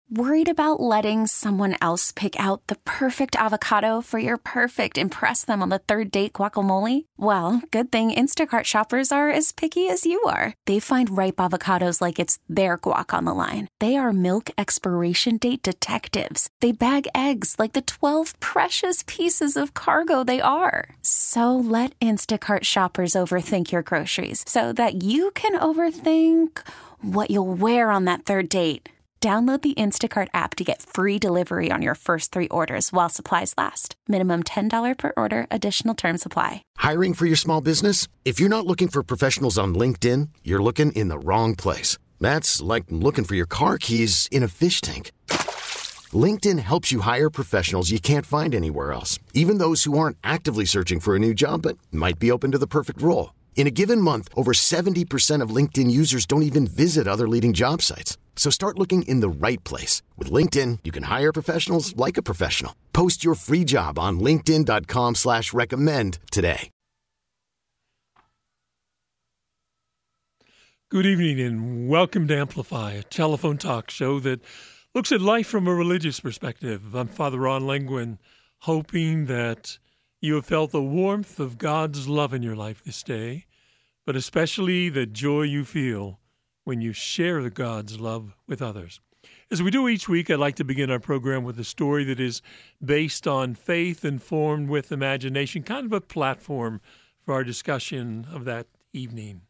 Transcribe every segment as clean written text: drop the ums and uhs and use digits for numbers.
Worried about letting someone else pick out the perfect avocado for your perfect impress them on the third date guacamole? Well, good thing Instacart shoppers are as picky as you are. They find ripe avocados like it's their guac on the line. They are milk expiration date detectives. They bag eggs like the 12 precious pieces of cargo they are. So let Instacart shoppers overthink your groceries so that you can overthink what you'll wear on that third date. Download the Instacart app to get free delivery on your first 3 orders while supplies last. Minimum $10 per order. Additional terms apply. Hiring for your small business? If you're not looking for professionals on LinkedIn, you're looking in the wrong place. That's like looking for your car keys in a fish tank. LinkedIn helps you hire professionals you can't find anywhere else, even those who aren't actively searching for a new job but might be open to the perfect role. In a given month, over 70% of LinkedIn users don't even visit other leading job sites. So start looking in the right place. With LinkedIn, you can hire professionals like a professional. Post your free job on linkedin.com/recommend today. Good evening and welcome to Amplify, a telephone talk show that looks at life from a religious perspective. I'm Father Ron Lengwin, hoping that you have felt the warmth of God's love in your life this day, but especially the joy you feel when you share the God's love with others. As we do each week, I'd like to begin our program with a story that is based on faith informed with imagination, kind of a platform for our discussion of that evening.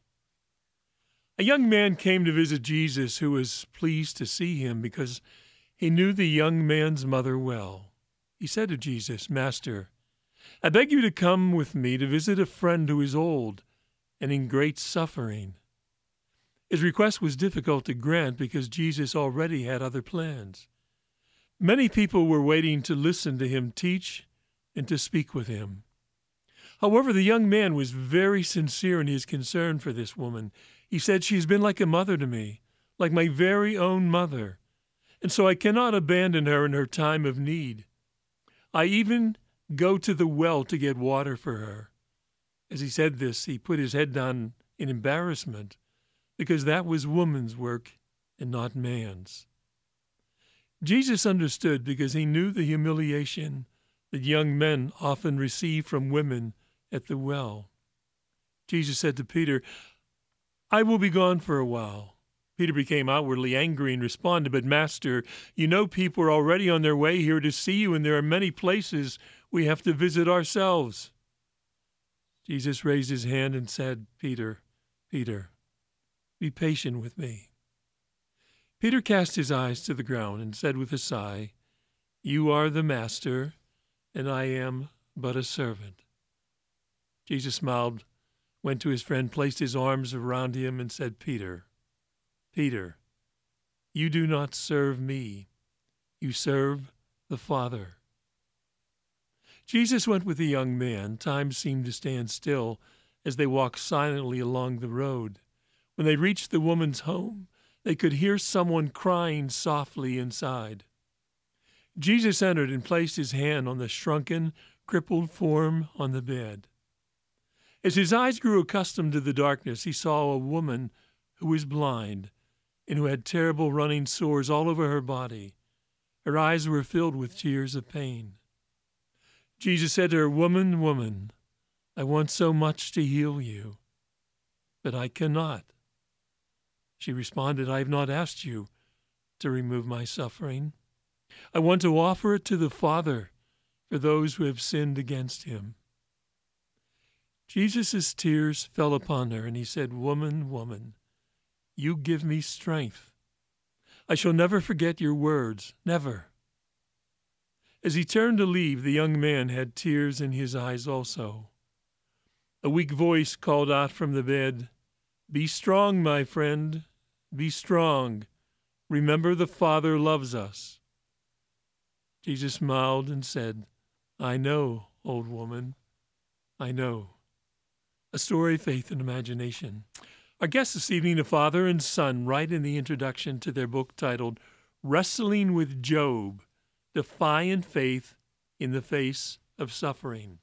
A young man came to visit Jesus who was pleased to see him because he knew the young man's mother well. He said to Jesus, "Master, I beg you to come with me to visit a friend who is old and in great suffering." His request was difficult to grant because Jesus already had other plans. Many people were waiting to listen to him teach and to speak with him. However, the young man was very sincere in his concern for this woman. He said, "She has been like a mother to me, like my very own mother, and so I cannot abandon her in her time of need. I even go to the well to get water for her." As he said this, he put his head down in embarrassment, because that was woman's work and not man's. Jesus understood because he knew the humiliation that young men often receive from women at the well. Jesus said to Peter, "I will be gone for a while." Peter became outwardly angry and responded, "But Master, you know people are already on their way here to see you, and there are many places we have to visit ourselves." Jesus raised his hand and said, "Peter, Peter, be patient with me." Peter cast his eyes to the ground and said with a sigh, "You are the master, and I am but a servant." Jesus smiled, went to his friend, placed his arms around him, and said, "Peter, Peter, you do not serve me, you serve the Father." Jesus went with the young man. Time seemed to stand still as they walked silently along the road. When they reached the woman's home, they could hear someone crying softly inside. Jesus entered and placed his hand on the shrunken, crippled form on the bed. As his eyes grew accustomed to the darkness, he saw a woman who was blind and who had terrible running sores all over her body. Her eyes were filled with tears of pain. Jesus said to her, "Woman, woman, I want so much to heal you, but I cannot." She responded, "I have not asked you to remove my suffering. I want to offer it to the Father for those who have sinned against him." Jesus' tears fell upon her, and he said, "Woman, woman, you give me strength. I shall never forget your words, never." As he turned to leave, the young man had tears in his eyes also. A weak voice called out from the bed, "Be strong, my friend. Be strong. Remember the Father loves us." Jesus smiled and said, "I know, old woman, I know." A story of faith and imagination. Our guests this evening, a father and son, write in the introduction to their book titled Wrestling with Job, Defiant Faith in the Face of Suffering.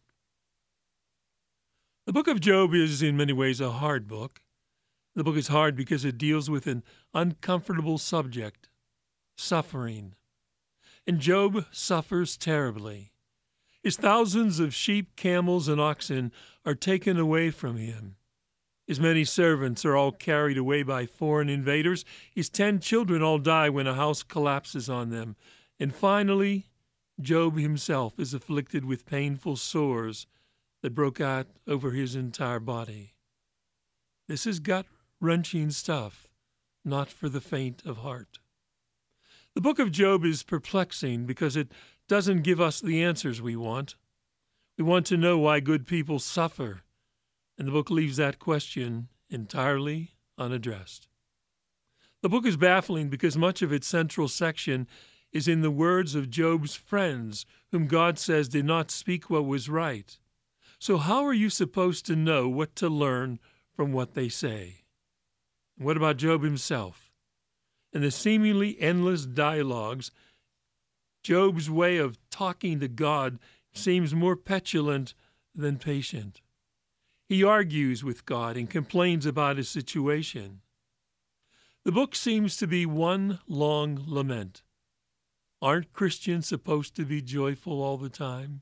The book of Job is in many ways a hard book. The book is hard because it deals with an uncomfortable subject. suffering. And Job suffers terribly. His thousands of sheep, camels, and oxen are taken away from him. His many servants are all carried away by foreign invaders. His 10 children all die when a house collapses on them. And finally, Job himself is afflicted with painful sores that broke out over his entire body. This is gut-wrenching stuff, not for the faint of heart. The book of Job is perplexing because it doesn't give us the answers we want. We want to know why good people suffer, and the book leaves that question entirely unaddressed. The book is baffling because much of its central section is in the words of Job's friends, whom God says did not speak what was right. So how are you supposed to know what to learn from what they say? What about Job himself? In the seemingly endless dialogues, Job's way of talking to God seems more petulant than patient. He argues with God and complains about his situation. The book seems to be one long lament. Aren't Christians supposed to be joyful all the time?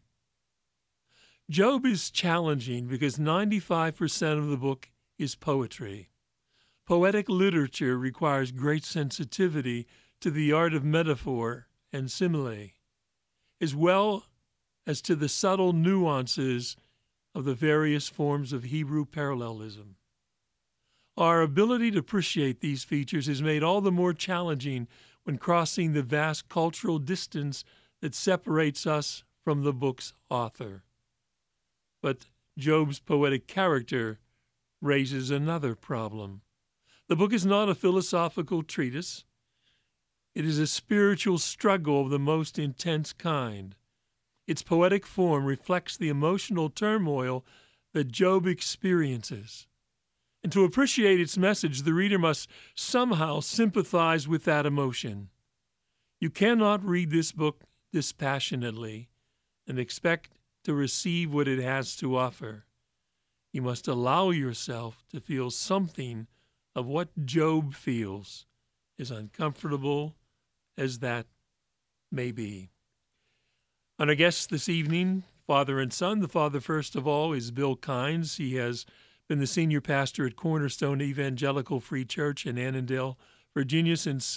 Job is challenging because 95% of the book is poetry. Poetic literature requires great sensitivity to the art of metaphor and simile, as well as to the subtle nuances of the various forms of Hebrew parallelism. Our ability to appreciate these features is made all the more challenging when crossing the vast cultural distance that separates us from the book's author. But Job's poetic character raises another problem. The book is not a philosophical treatise. It is a spiritual struggle of the most intense kind. Its poetic form reflects the emotional turmoil that Job experiences. And to appreciate its message, the reader must somehow sympathize with that emotion. You cannot read this book dispassionately and expect to receive what it has to offer. You must allow yourself to feel something of what Job feels, as uncomfortable as that may be. And our guests this evening, father and son. The father, first of all, is Bill Kynes. He has been the senior pastor at Cornerstone Evangelical Free Church in Annandale, Virginia since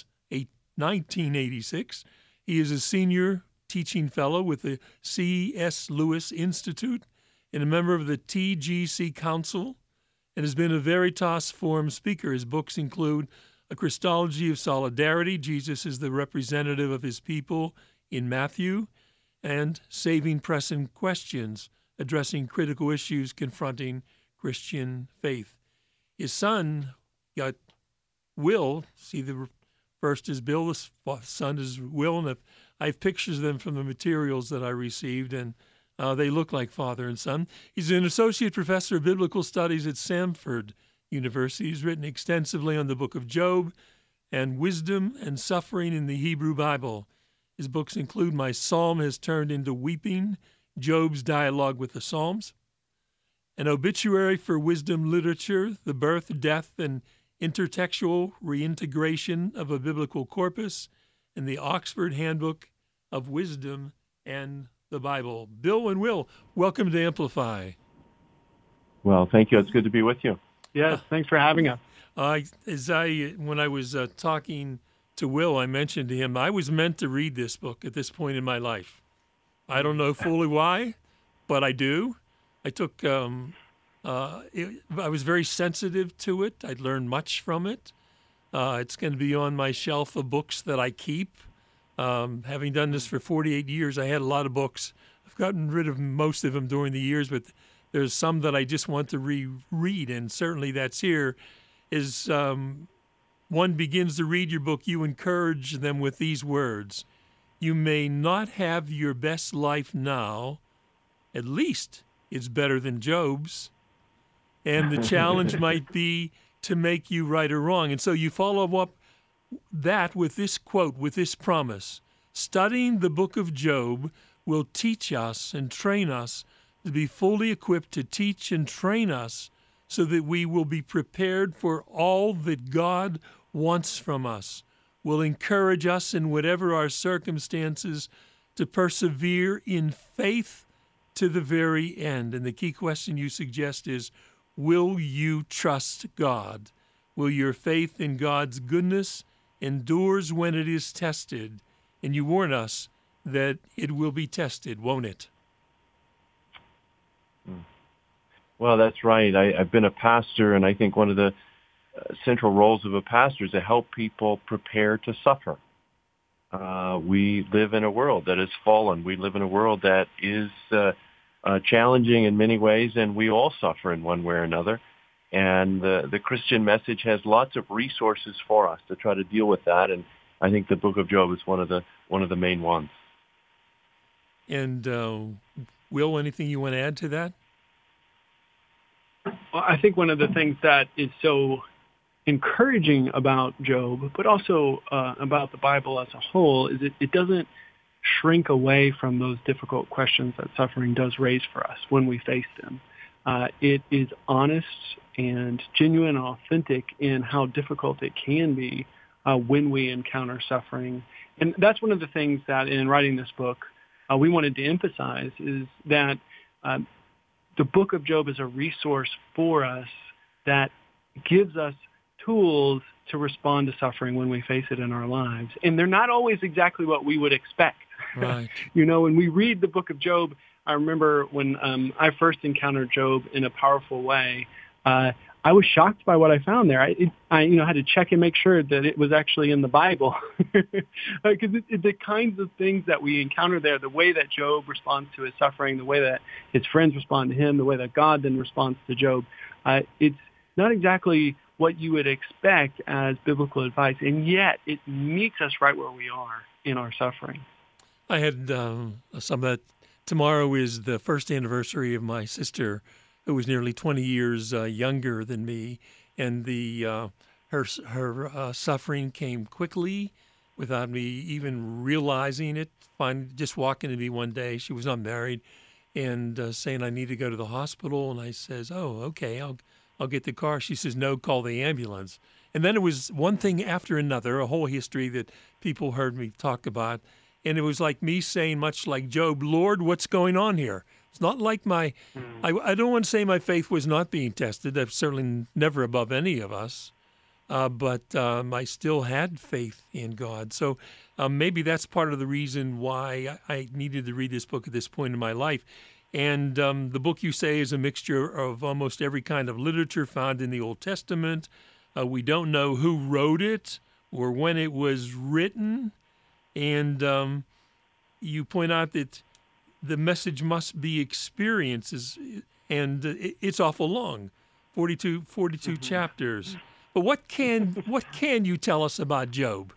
1986. He is a senior teaching fellow with the C.S. Lewis Institute and a member of the TGC Council, and has been a Veritas Forum speaker. His books include A Christology of Solidarity, Jesus is the representative of his people in Matthew, and Saving Pressing Questions, addressing critical issues confronting Christian faith. His son got Will, see the first is Bill, the son is Will, and I have pictures of them from the materials that I received, and they look like father and son. He's an associate professor of biblical studies at Samford University. He's written extensively on the book of Job and wisdom and suffering in the Hebrew Bible. His books include My Psalm Has Turned into Weeping, Job's Dialogue with the Psalms, An Obituary for Wisdom Literature, The Birth, Death, and Intertextual Reintegration of a Biblical Corpus, and the Oxford Handbook of Wisdom and the Bible. Bill and Will, welcome to Amplify. Well, thank you. It's good to be with you. Yes, thanks for having us. When I was talking to Will, I mentioned to him I was meant to read this book at this point in my life. I don't know fully why, but I do. I took. I was very sensitive to it. I learned much from it. It's going to be on my shelf of books that I keep. Having done this for 48 years, I had a lot of books. I've gotten rid of most of them during the years, but there's some that I just want to reread, and certainly that's here. Is one begins to read your book, you encourage them with these words: you may not have your best life now, at least it's better than Job's, and the challenge might be to make you right or wrong. And so you follow up that with this quote, with this promise: studying the book of Job will teach us and train us to be fully equipped to teach and train us so that we will be prepared for all that God wants from us will encourage us in whatever our circumstances to persevere in faith to the very end. And the key question you suggest is, will you trust God? Will your faith in God's goodness endures when it is tested? And you warn us that it will be tested, won't it? Well, that's right. I've been a pastor, and I think one of the central roles of a pastor is to help people prepare to suffer. We live in a world that is fallen. We live in a world that is challenging in many ways, and we all suffer in one way or another. And the Christian message has lots of resources for us to try to deal with that. And I think the Book of Job is one of the main ones. And Will, anything you want to add to that? Well, I think one of the things that is so encouraging about Job, but also about the Bible as a whole, is it doesn't shrink away from those difficult questions that suffering does raise for us when we face them. It is honest and genuine and authentic in how difficult it can be when we encounter suffering. And that's one of the things that in writing this book we wanted to emphasize, is that the Book of Job is a resource for us that gives us tools to respond to suffering when we face it in our lives. And they're not always exactly what we would expect. Right. When we read the Book of Job, I remember when I first encountered Job in a powerful way, I was shocked by what I found there. I had to check and make sure that it was actually in the Bible, because the kinds of things that we encounter there, the way that Job responds to his suffering, the way that his friends respond to him, the way that God then responds to Job, it's not exactly what you would expect as biblical advice, and yet it meets us right where we are in our suffering. I had some of that. Tomorrow is the first anniversary of my sister, who was nearly 20 years younger than me, and her suffering came quickly without me even realizing it. Just walking to me one day, she was not married, and saying I need to go to the hospital, and I says, "Oh, okay, I'll get the car." She says, "No, call the ambulance." And then it was one thing after another, a whole history that people heard me talk about, and it was like me saying, much like Job, "Lord, what's going on here?" It's not like I don't want to say my faith was not being tested. That's certainly never above any of us. But I still had faith in God. So maybe that's part of the reason why I needed to read this book at this point in my life. And the book, you say, is a mixture of almost every kind of literature found in the Old Testament. We don't know who wrote it or when it was written. And you point out that the message must be experiences, and it's awful long, 42 chapters. But what can you tell us about Job?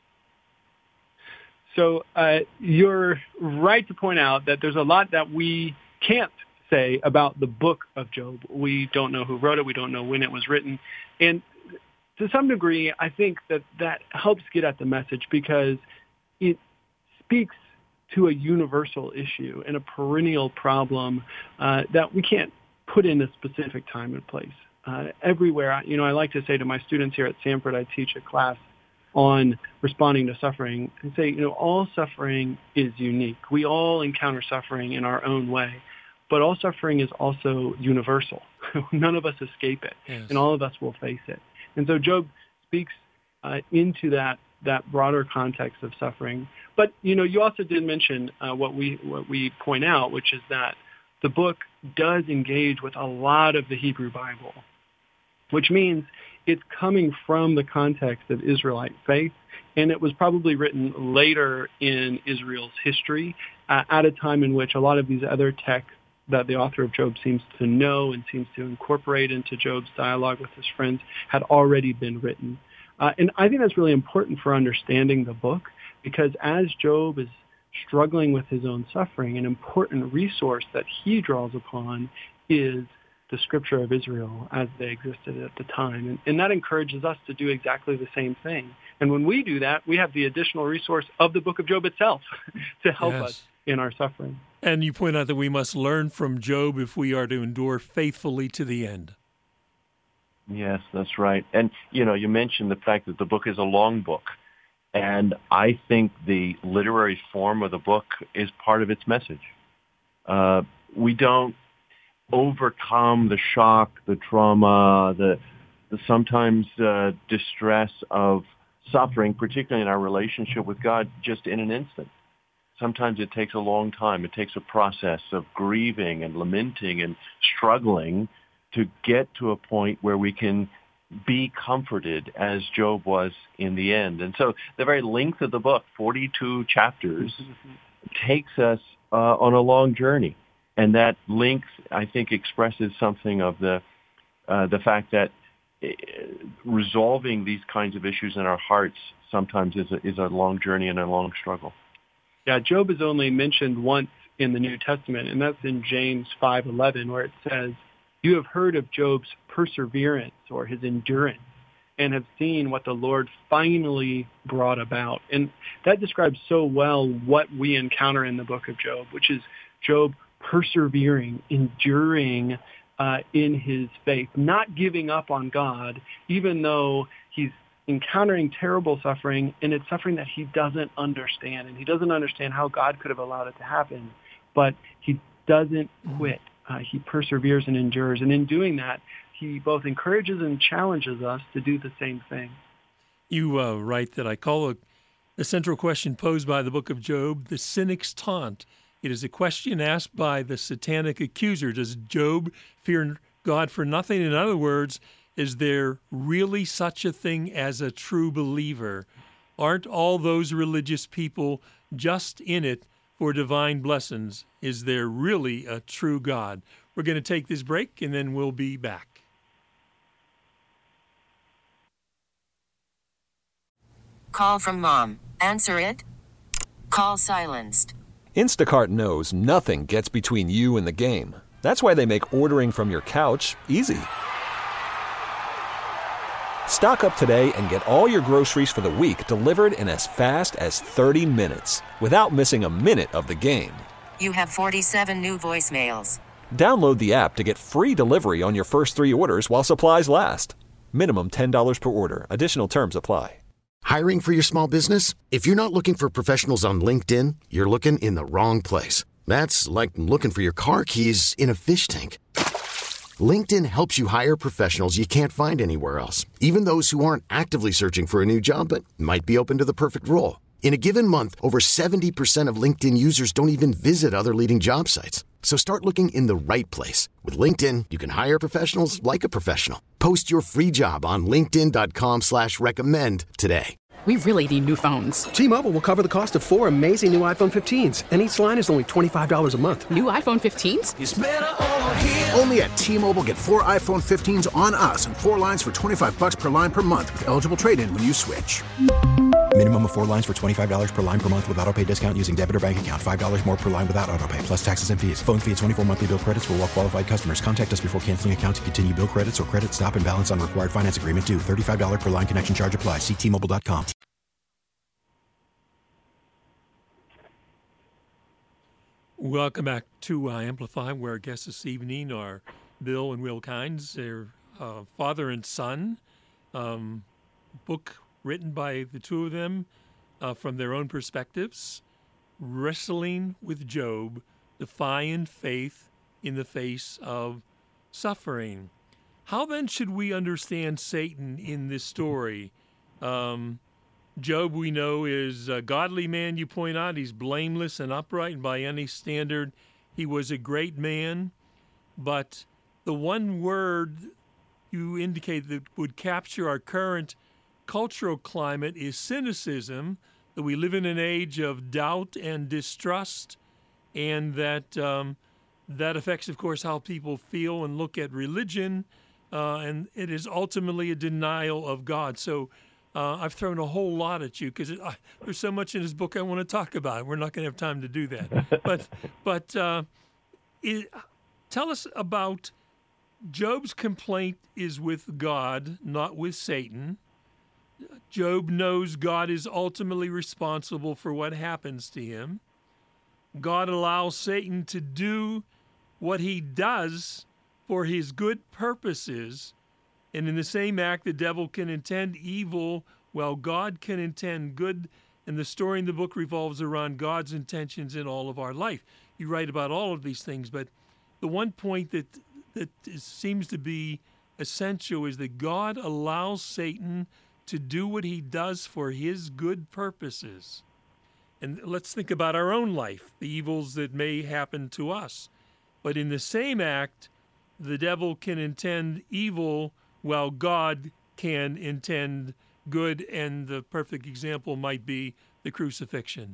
So you're right to point out that there's a lot that we can't say about the book of Job. We don't know who wrote it. We don't know when it was written. And to some degree, I think that helps get at the message, because it speaks to a universal issue and a perennial problem that we can't put in a specific time and place. Everywhere, I like to say to my students here at Samford, I teach a class on responding to suffering, and say, all suffering is unique. We all encounter suffering in our own way, but all suffering is also universal. None of us escape it, yes. And all of us will face it. And so Job speaks into that broader context of suffering. But, you also did mention what we point out, which is that the book does engage with a lot of the Hebrew Bible, which means it's coming from the context of Israelite faith, and it was probably written later in Israel's history at a time in which a lot of these other texts that the author of Job seems to know and seems to incorporate into Job's dialogue with his friends had already been written. And I think that's really important for understanding the book, because as Job is struggling with his own suffering, an important resource that he draws upon is the scripture of Israel as they existed at the time. And that encourages us to do exactly the same thing. And when we do that, we have the additional resource of the book of Job itself to help us in our suffering. And you point out that we must learn from Job if we are to endure faithfully to the end. Yes, that's right. And, you mentioned the fact that the book is a long book. And I think the literary form of the book is part of its message. We don't overcome the shock, the trauma, the sometimes distress of suffering, particularly in our relationship with God, just in an instant. Sometimes it takes a long time. It takes a process of grieving and lamenting and struggling to get to a point where we can be comforted as Job was in the end. And so the very length of the book, 42 chapters, takes us on a long journey. And that length, I think, expresses something of the fact that resolving these kinds of issues in our hearts sometimes is a long journey and a long struggle. Yeah, Job is only mentioned once in the New Testament, and that's in James 5:11, where it says, "You have heard of Job's perseverance," or his endurance, "and have seen what the Lord finally brought about." And that describes so well what we encounter in the book of Job, which is Job persevering, enduring in his faith, not giving up on God, even though he's encountering terrible suffering, and it's suffering that he doesn't understand, and he doesn't understand how God could have allowed it to happen, but he doesn't quit. He perseveres and endures, and in doing that, he both encourages and challenges us to do the same thing. You write that I call the central question posed by the book of Job the cynic's taunt. It is a question asked by the satanic accuser. Does Job fear God for nothing? In other words, is there really such a thing as a true believer? Aren't all those religious people just in it for divine blessings? Is there really a true God? We're going to take this break, and then we'll be back. Call from mom. Answer it. Call silenced. Instacart knows nothing gets between you and the game. That's why they make ordering from your couch easy. Stock up today and get all your groceries for the week delivered in as fast as 30 minutes without missing a minute of the game. You have 47 new voicemails. Download the app to get free delivery on your first 3 orders while supplies last. Minimum $10 per order. Additional terms apply. Hiring for your small business? If you're not looking for professionals on LinkedIn, you're looking in the wrong place. That's like looking for your car keys in a fish tank. LinkedIn helps you hire professionals you can't find anywhere else, even those who aren't actively searching for a new job but might be open to the perfect role. In a given month, over 70% of LinkedIn users don't even visit other leading job sites. So start looking in the right place. With LinkedIn, you can hire professionals like a professional. Post your free job on linkedin.com/recommend today. We really need new phones. T-Mobile will cover the cost of 4 amazing new iPhone 15s, and each line is only $25 a month. New iPhone 15s? It's better over here. Only at T-Mobile, get 4 iPhone 15s on us and 4 lines for $25 per line per month with eligible trade-in when you switch. Minimum of 4 lines for $25 per line per month with autopay discount using debit or bank account. $5 more per line without autopay, plus taxes and fees. Phone fee at 24 monthly bill credits for well-qualified customers. Contact us before canceling account to continue bill credits or credit stop and balance on required finance agreement due. $35 per line connection charge applies. See T-Mobile.com. Welcome back to Amplify, where our guests this evening are Bill and Will Kynes. They're father and son. Book written by the two of them from their own perspectives. Wrestling with Job, defying faith in the face of suffering. How then should we understand Satan in this story? Job, we know, is a godly man, you point out. He's blameless and upright, and by any standard, he was a great man. But the one word you indicate that would capture our current cultural climate is cynicism, that we live in an age of doubt and distrust, and that that affects, of course, how people feel and look at religion, and it is ultimately a denial of God. So I've thrown a whole lot at you because there's so much in this book I want to talk about. We're not going to have time to do that. But tell us about Job's complaint is with God, not with Satan. Job knows God is ultimately responsible for what happens to him. God allows Satan to do what he does for his good purposes. And in the same act, the devil can intend evil while God can intend good, and the story in the book revolves around God's intentions in all of our life. You write about all of these things, but the one point that seems to be essential is that God allows Satan to do what he does for his good purposes. And let's think about our own life, the evils that may happen to us. But in the same act, the devil can intend evil while God can intend good, and the perfect example might be the crucifixion.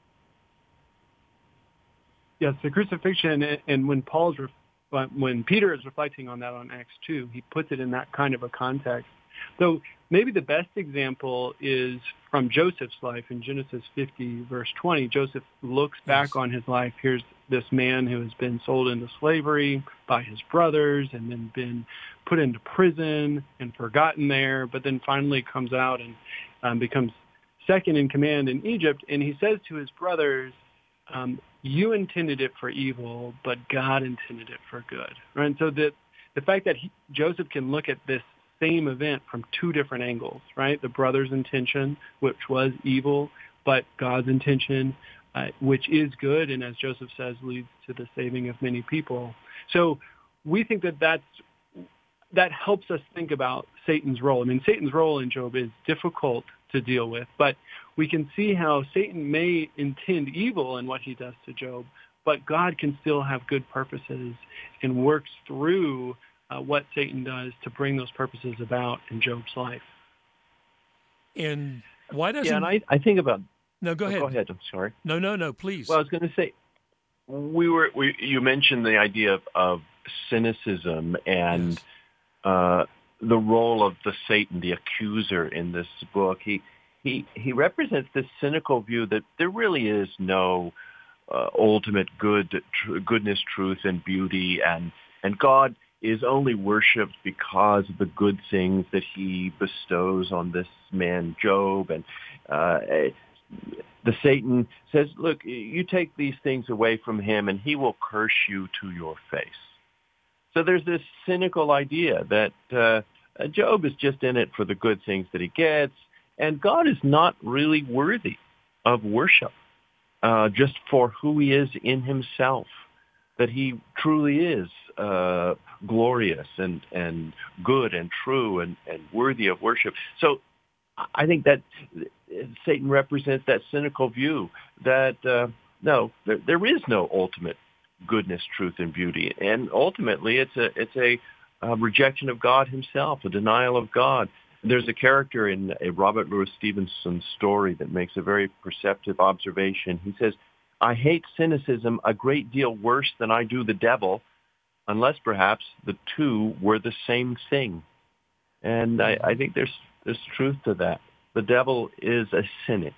Yes, the crucifixion, and when Peter is reflecting on that on Acts 2, he puts it in that kind of a context. So maybe the best example is from Joseph's life in Genesis 50, verse 20. Joseph looks back on his life. Here's this man who has been sold into slavery by his brothers and then been put into prison and forgotten there, but then finally comes out and becomes second in command in Egypt. And he says to his brothers, you intended it for evil, but God intended it for good. Right? And so the fact that Joseph can look at this same event from two different angles, right? The brothers' intention, which was evil, but God's intention, which is good, and as Joseph says, leads to the saving of many people. So we think that helps us think about Satan's role. I mean, Satan's role in Job is difficult to deal with, but we can see how Satan may intend evil in what he does to Job, but God can still have good purposes and works through what Satan does to bring those purposes about in Job's life. And why doesn't... Yeah, and I think about... No, go ahead. Go ahead, I'm sorry. No, please. Well, I was going to say, you mentioned the idea of cynicism and the role of the Satan, the accuser in this book. He represents this cynical view that there really is no ultimate goodness, truth, and beauty, and God is only worshipped because of the good things that he bestows on this man Job. And the Satan says, look, you take these things away from him and he will curse you to your face. So there's this cynical idea that Job is just in it for the good things that he gets, and God is not really worthy of worship just for who he is in himself, that he truly is glorious and good and true and worthy of worship. So I think that Satan represents that cynical view that no, there is no ultimate goodness, truth, and beauty, and ultimately it's a rejection of God himself, a denial of God. There's a character in a Robert Louis Stevenson story that makes a very perceptive observation. He says, I hate cynicism a great deal worse than I do the devil, unless perhaps the two were the same thing. And I think there's truth to that. The devil is a cynic.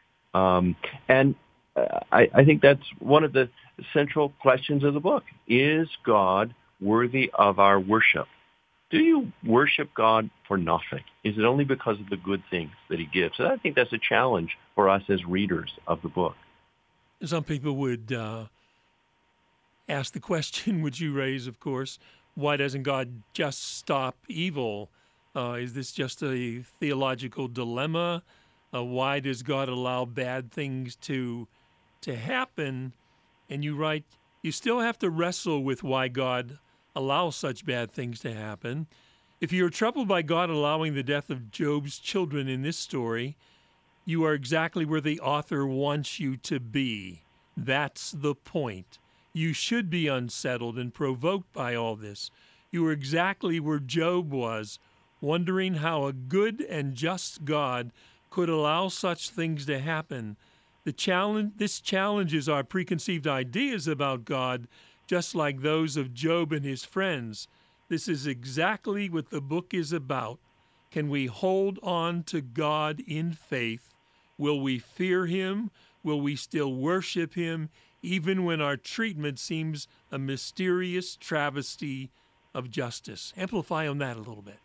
And I think that's one of the central questions of the book. Is God worthy of our worship? Do you worship God for nothing? Is it only because of the good things that he gives? And I think that's a challenge for us as readers of the book. Some people would ask the question, which you raise, of course, why doesn't God just stop evil? Is this just a theological dilemma? Why does God allow bad things to happen? And you write, you still have to wrestle with why God allows such bad things to happen. If you are troubled by God allowing the death of Job's children in this story, you are exactly where the author wants you to be. That's the point. You should be unsettled and provoked by all this. You are exactly where Job was, wondering how a good and just God could allow such things to happen. This challenges our preconceived ideas about God, just like those of Job and his friends. This is exactly what the book is about. Can we hold on to God in faith? Will we fear him? Will we still worship him, even when our treatment seems a mysterious travesty of justice? Amplify on that a little bit.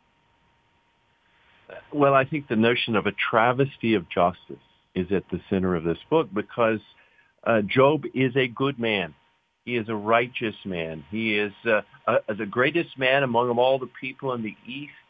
Well, I think the notion of a travesty of justice is at the center of this book, because Job is a good man. He is a righteous man. He is the greatest man among all the people in the East.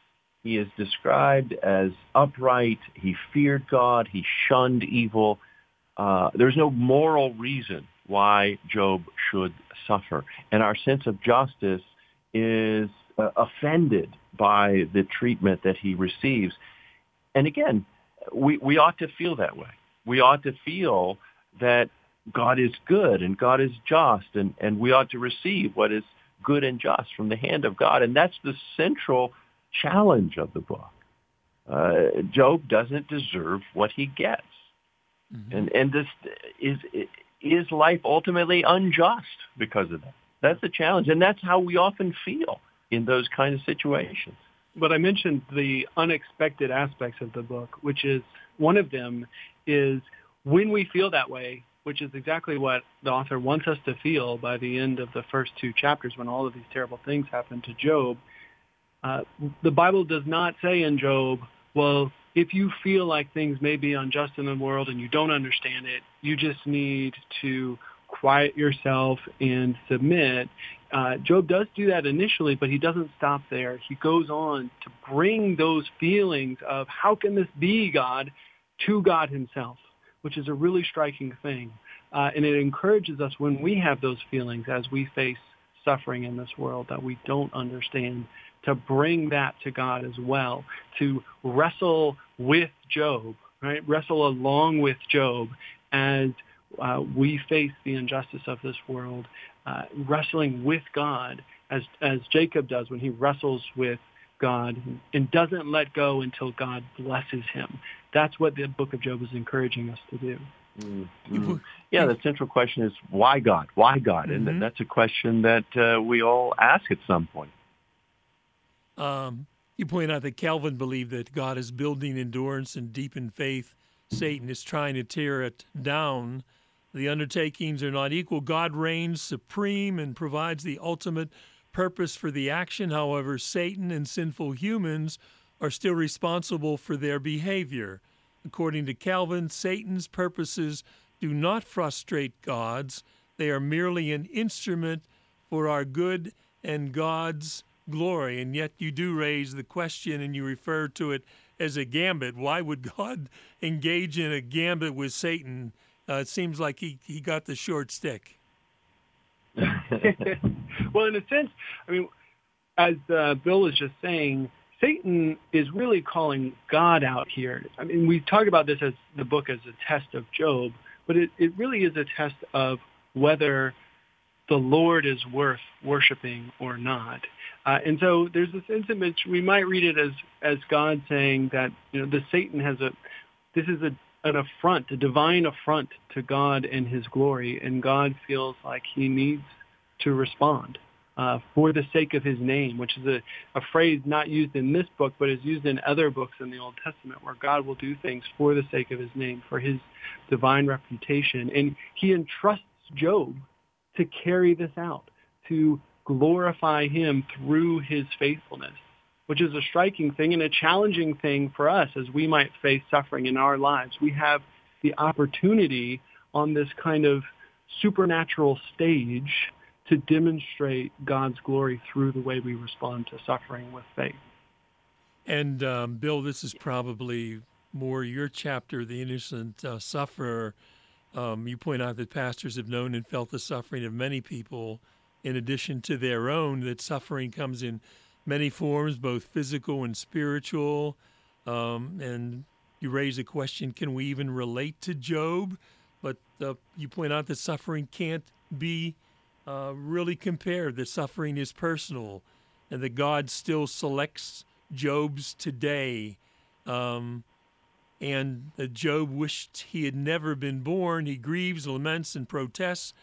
He is described as upright. He feared God. He shunned evil. There's no moral reason why Job should suffer. And our sense of justice is offended by the treatment that he receives. And again, we ought to feel that way. We ought to feel that God is good and God is just, and we ought to receive what is good and just from the hand of God. And that's the central challenge of the book. Job doesn't deserve what he gets. Mm-hmm. And this is life ultimately unjust because of that. That's the challenge. And that's how we often feel in those kind of situations. But I mentioned the unexpected aspects of the book, which is one of them is when we feel that way, which is exactly what the author wants us to feel by the end of the first two chapters when all of these terrible things happen to Job. The Bible does not say in Job, well, if you feel like things may be unjust in the world and you don't understand it, you just need to quiet yourself and submit. Job does do that initially, but he doesn't stop there. He goes on to bring those feelings of how can this be, God, to God himself, which is a really striking thing. And it encourages us when we have those feelings as we face suffering in this world that we don't understand, to bring that to God as well, to wrestle with Job, right? Wrestle along with Job as we face the injustice of this world, wrestling with God as Jacob does when he wrestles with God and doesn't let go until God blesses him. That's what the book of Job is encouraging us to do. Mm-hmm. Yeah, the central question is, why God? Why God? Mm-hmm. And that's a question that we all ask at some point. You point out that Calvin believed that God is building endurance and deepened faith. Satan is trying to tear it down. The undertakings are not equal. God reigns supreme and provides the ultimate purpose for the action. However, Satan and sinful humans are still responsible for their behavior. According to Calvin, Satan's purposes do not frustrate God's. They are merely an instrument for our good and God's glory. And yet you do raise the question, and you refer to it as a gambit. Why would God engage in a gambit with Satan? It seems like he got the short stick. Well, in a sense, I mean, as Bill was just saying, Satan is really calling God out here. I mean, we talk about this as the book as a test of Job, but it really is a test of whether the Lord is worth worshiping or not. And so there's a sense in which we might read it as God saying that, the Satan has this is an affront, a divine affront to God and his glory, and God feels like he needs to respond for the sake of his name, which is a phrase not used in this book, but is used in other books in the Old Testament, where God will do things for the sake of his name, for his divine reputation. And he entrusts Job to carry this out, to glorify him through his faithfulness, which is a striking thing and a challenging thing for us as we might face suffering in our lives. We have the opportunity on this kind of supernatural stage to demonstrate God's glory through the way we respond to suffering with faith. And Bill, this is probably more your chapter, the innocent sufferer. You point out that pastors have known and felt the suffering of many people in addition to their own, that suffering comes in many forms, both physical and spiritual. And you raise a question, can we even relate to Job? But you point out that suffering can't be really compared, that suffering is personal, and that God still selects Job's today. And that Job wished he had never been born. He grieves, laments, and protests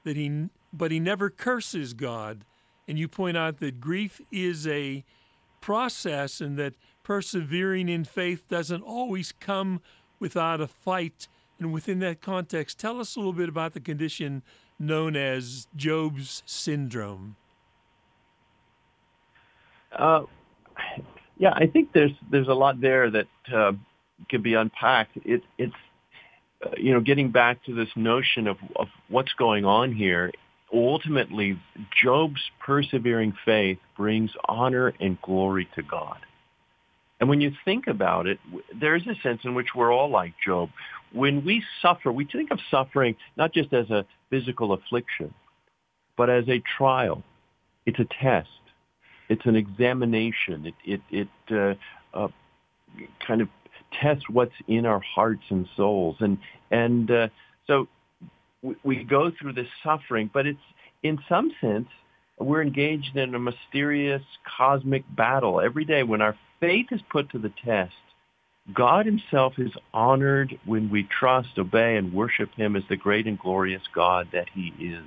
but he never curses God. And you point out that grief is a process and that persevering in faith doesn't always come without a fight. And within that context, tell us a little bit about the condition known as Job's syndrome. Yeah, I think there's a lot there that can be unpacked. It's getting back to this notion of what's going on here. Ultimately, Job's persevering faith brings honor and glory to God. And when you think about it, there's a sense in which we're all like Job. When we suffer, we think of suffering not just as a physical affliction, but as a trial. It's a test. It's an examination. It kind of tests what's in our hearts and souls. And so we go through this suffering, but it's, in some sense, we're engaged in a mysterious cosmic battle. Every day when our faith is put to the test, God himself is honored when we trust, obey, and worship him as the great and glorious God that he is.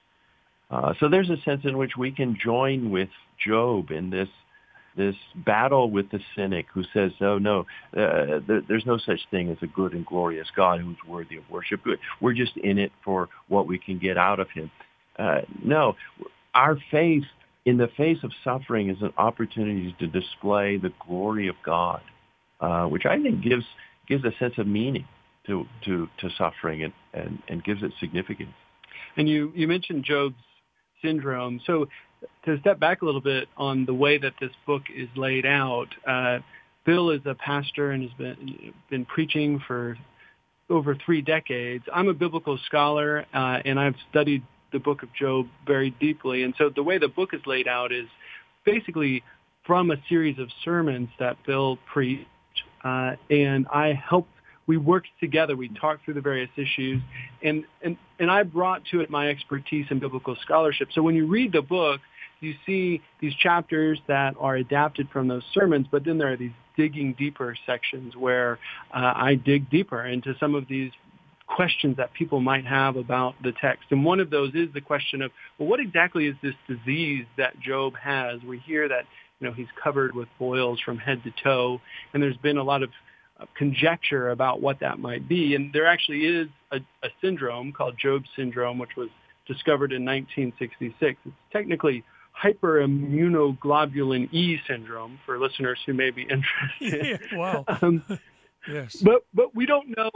So there's a sense in which we can join with Job in this battle with the cynic who says, no, there's no such thing as a good and glorious God who's worthy of worship. We're just in it for what we can get out of him. No, our faith in the face of suffering is an opportunity to display the glory of God, which I think gives a sense of meaning to suffering and gives it significance. And you mentioned Job's syndrome. So to step back a little bit on the way that this book is laid out, Bill is a pastor and has been preaching for over 3 decades. I'm a biblical scholar, and I've studied the book of Job very deeply. And so the way the book is laid out is basically from a series of sermons that Bill preached, and we worked together. We talked through the various issues, and I brought to it my expertise in biblical scholarship. So when you read the book, you see these chapters that are adapted from those sermons, but then there are these digging deeper sections where I dig deeper into some of these questions that people might have about the text. And one of those is the question of, well, what exactly is this disease that Job has? We hear that, he's covered with boils from head to toe, and there's been a lot of conjecture about what that might be. And there actually is a syndrome called Job syndrome, which was discovered in 1966. It's technically hyperimmunoglobulin E syndrome for listeners who may be interested. Yeah, wow. Yes. But we don't know.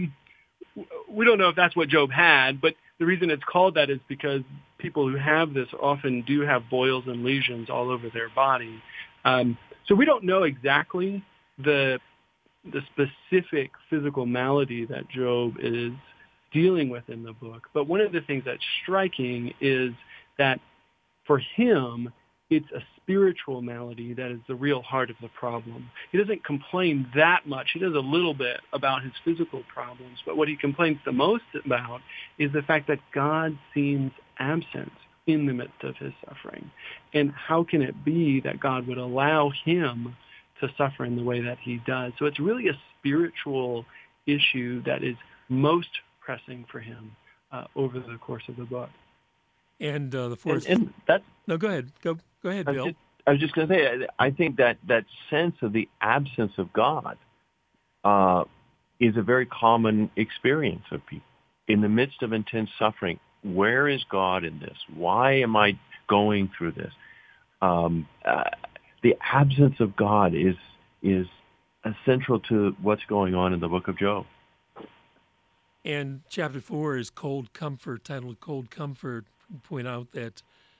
We don't know if that's what Job had, but the reason it's called that is because people who have this often do have boils and lesions all over their body. So we don't know exactly the specific physical malady that Job is dealing with in the book. But one of the things that's striking is that for him, it's a spiritual malady that is the real heart of the problem. He doesn't complain that much. He does a little bit about his physical problems, but what he complains the most about is the fact that God seems absent in the midst of his suffering. And how can it be that God would allow him to suffer in the way that he does? So it's really a spiritual issue that is most pressing for him over the course of the book. And the fourth. And that's, no, go ahead. Go ahead, Bill. I was just going to say, I think that sense of the absence of God is a very common experience of people. In the midst of intense suffering, where is God in this? Why am I going through this? The absence of God is essential to what's going on in the book of Job. And chapter 4 is Cold Comfort, titled Cold Comfort. Point out that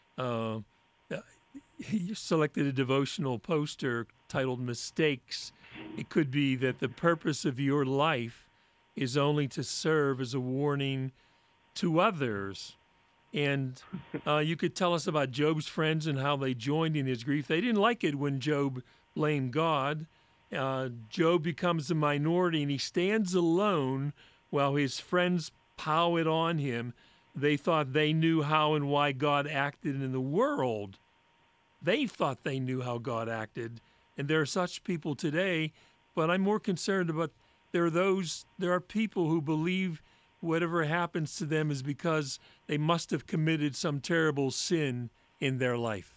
you selected a devotional poster titled Mistakes. It could be that the purpose of your life is only to serve as a warning to others. And you could tell us about Job's friends and how they joined in his grief. They didn't like it when Job blamed God. Job becomes a minority, and he stands alone while his friends pile it on him. They thought they knew how and why God acted in the world. They thought they knew how God acted. And there are such people today, but I'm more concerned about there are people who believe whatever happens to them is because they must have committed some terrible sin in their life.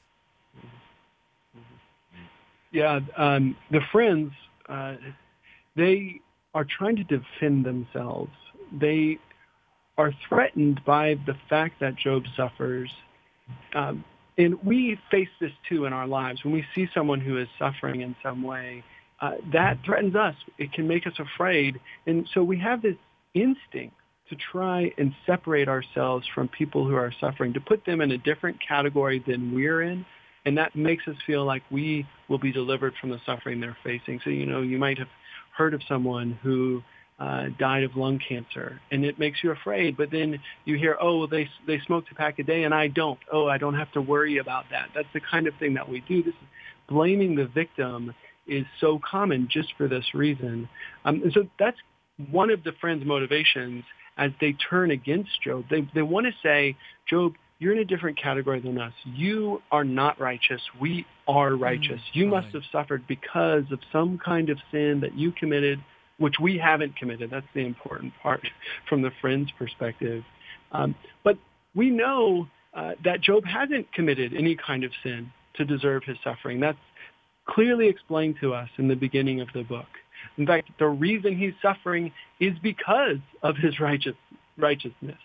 Yeah, the friends, they are trying to defend themselves. They are threatened by the fact that Job suffers. And we face this too in our lives. When we see someone who is suffering in some way, that threatens us. It can make us afraid. And so we have this instinct to try and separate ourselves from people who are suffering, to put them in a different category than we're in, And that makes us feel like we will be delivered from the suffering they're facing. So, you might have heard of someone who died of lung cancer, and it makes you afraid. But then you hear, they smoked a pack a day and I don't. I don't have to worry about that. That's the kind of thing that we do. This is blaming the victim is so common just for this reason. And so that's one of the friends' motivations as they turn against Job. They want to say, Job, you're in a different category than us. You are not righteous. We are righteous. You must have suffered because of some kind of sin that you committed, which we haven't committed. That's the important part from the friend's perspective. But we know that Job hasn't committed any kind of sin to deserve his suffering. That's clearly explained to us in the beginning of the book. In fact, the reason he's suffering is because of his righteousness.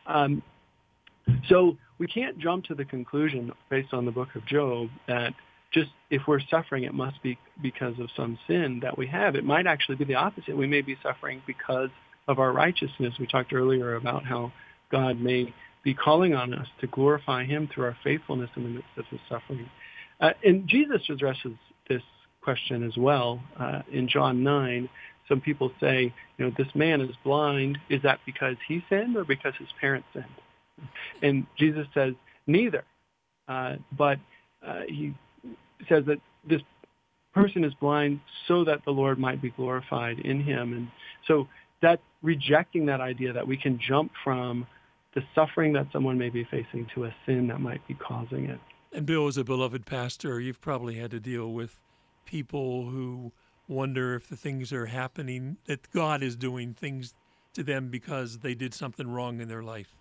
So we can't jump to the conclusion based on the book of Job that just if we're suffering, it must be because of some sin that we have. It might actually be the opposite. We may be suffering because of our righteousness. We talked earlier about how God may be calling on us to glorify him through our faithfulness in the midst of his suffering. And Jesus addresses this question as well. In John 9, some people say, this man is blind. Is that because he sinned or because his parents sinned? And Jesus says, neither. But he says that this person is blind so that the Lord might be glorified in him. And so that rejecting that idea that we can jump from the suffering that someone may be facing to a sin that might be causing it. And Bill, as a beloved pastor, you've probably had to deal with people who wonder if the things are happening, that God is doing things to them because they did something wrong in their life.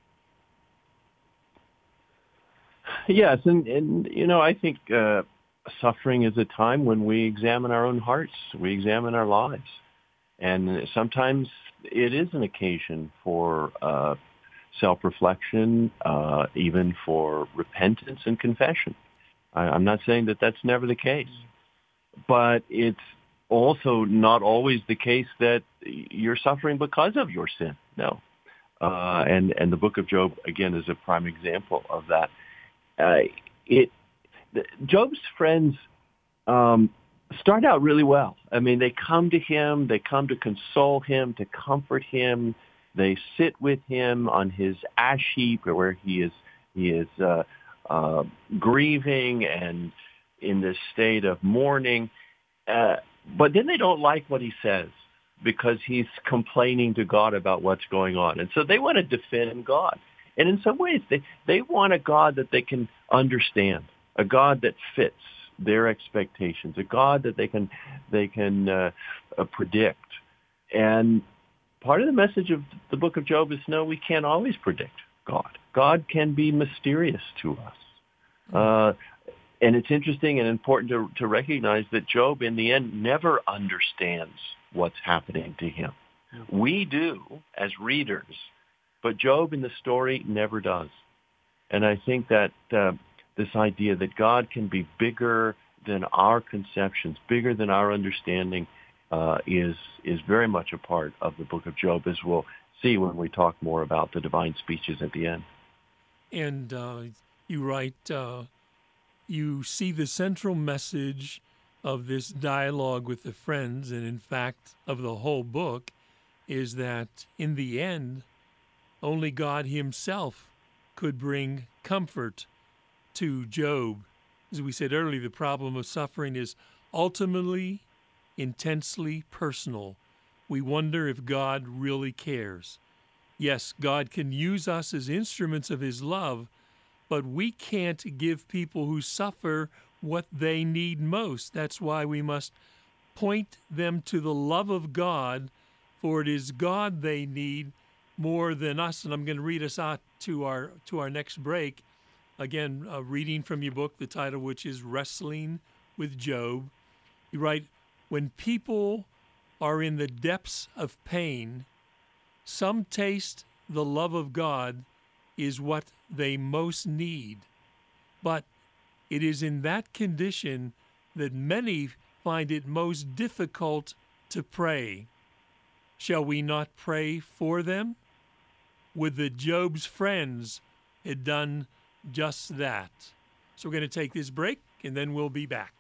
Yes, and I think suffering is a time when we examine our own hearts, we examine our lives. And sometimes it is an occasion for self-reflection, even for repentance and confession. I'm not saying that that's never the case, but it's also not always the case that you're suffering because of your sin. No. And the book of Job, again, is a prime example of that. Job's friends start out really well. I mean, they come to him, they come to console him, to comfort him. They sit with him on his ash heap, where he is grieving and in this state of mourning. But then they don't like what he says because he's complaining to God about what's going on. And so they want to defend God. And in some ways, they want a God that they can understand, a God that fits their expectations, a God that they can predict. And part of the message of the book of Job is, no, we can't always predict God. God can be mysterious to us. And it's interesting and important to recognize that Job, in the end, never understands what's happening to him. We do as readers, but Job in the story never does. And I think that this idea that God can be bigger than our conceptions, bigger than our understanding, is very much a part of the book of Job, as we'll see when we talk more about the divine speeches at the end. And you write, you see the central message of this dialogue with the friends, and in fact of the whole book, is that in the end, only God himself could bring comfort to Job. As we said earlier, the problem of suffering is ultimately intensely personal. We wonder if God really cares. Yes, God can use us as instruments of his love, but we can't give people who suffer what they need most. That's why we must point them to the love of God, for it is God they need more than us. And I'm going to read us out to our next break. Again, reading from your book, the title which is Wrestling with Job. You write, when people are in the depths of pain, some taste the love of God is what they most need. But it is in that condition that many find it most difficult to pray. Shall we not pray for them? Would that Job's friends had done just that. So we're going to take this break, and then we'll be back.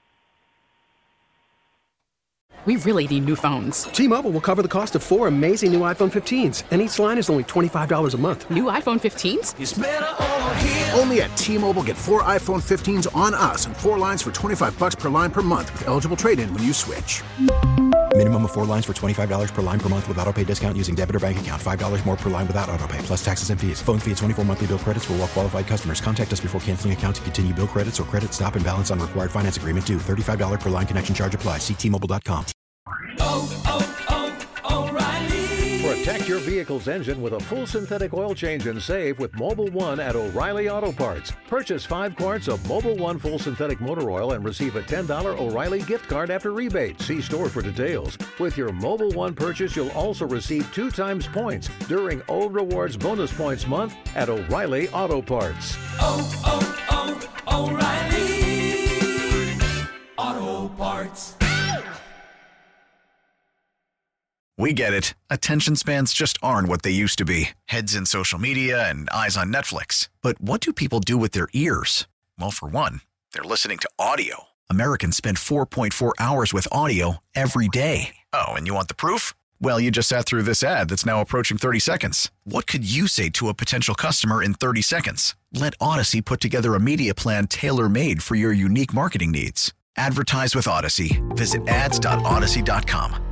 We really need new phones. T-Mobile will cover the cost of 4 amazing new iPhone 15s, and each line is only $25 a month. New iPhone 15s? It's better over here. Only at T-Mobile, get 4 iPhone 15s on us and 4 lines for $25 per line per month with eligible trade-in when you switch. Minimum of 4 lines for $25 per line per month with autopay discount using debit or bank account. $5 more per line without autopay, plus taxes and fees. Phone fee at 24 monthly bill credits for well-qualified customers. Contact us before canceling account to continue bill credits or credit stop and balance on required finance agreement due. $35 per line connection charge applies. See T-Mobile.com. O'Reilly. Protect your vehicle's engine with a full synthetic oil change and save with Mobil 1 at O'Reilly Auto Parts. Purchase 5 quarts of Mobil 1 full synthetic motor oil and receive a $10 O'Reilly gift card after rebate. See store for details. With your Mobil 1 purchase, you'll also receive 2 times points during O Rewards Bonus Points Month at O'Reilly Auto Parts. O'Reilly Auto Parts. We get it. Attention spans just aren't what they used to be. Heads in social media and eyes on Netflix. But what do people do with their ears? Well, for one, they're listening to audio. Americans spend 4.4 hours with audio every day. Oh, and you want the proof? Well, you just sat through this ad that's now approaching 30 seconds. What could you say to a potential customer in 30 seconds? Let Odyssey put together a media plan tailor-made for your unique marketing needs. Advertise with Odyssey. Visit ads.odyssey.com.